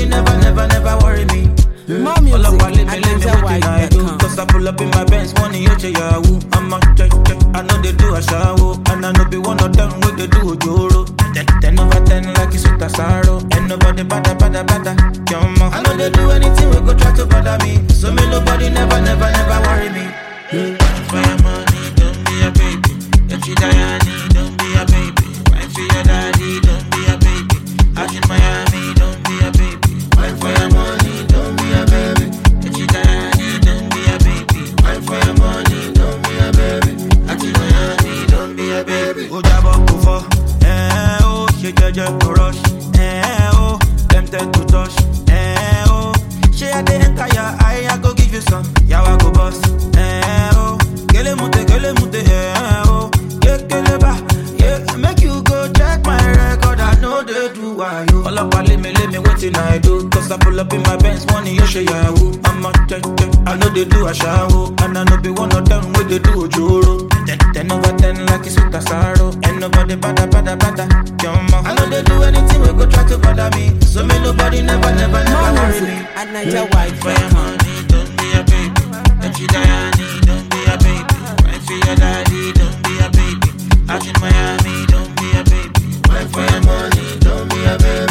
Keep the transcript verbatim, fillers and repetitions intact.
nobody never, never, never worry me. More music at niger wide dot com. Cause I pull up in my Benz, money, you say yahoo. I'm a check, check, I know they do a shower. And I know be one of them with they do a joro. Ten, ten over ten like it's with a sorrow. And nobody bada, bada, bada. Jumma. I know they do anything, we go try to bother me. So me nobody never, never, never worry me. Yeah. For your money, don't be a baby. If you die, don't be a baby. Wait for your daddy, don't be a baby. Out in Miami, don't be a baby. Wait for your money, don't be a baby. If you die, don't be a baby. Wait for your money, don't be a baby. Out in Miami, don't be a baby. Oh, Jabba, Kufa. Eh, oh, she judge to rush. Eh, oh, tempted to touch. Eh, oh, she had the entire eye, I go give you some. Yawa go boss. Eh, oh, Kele mute, Kele mute. Eh, oh, yeah, Kele ba. Yeah, make you go check my record. I know they do why you. All up, let me, let me, what I do. Cause I pull up in my Benz, money, you say yahoo. I'm a check, check. I know they do a shower. And I know be one of them with they do a joro. Ten, ten over ten like it's with a sorrow. And nobody bada, bada, bada. Jumma. I know they do anything, we go try to bother me. So me nobody never, never, never More worry music me. at niger wide For dot your com. money, don't be a baby. If you die, don't be a baby. Wait for your daddy, don't be a baby. Out in Miami, don't be a baby. Wait for your money, don't be a baby.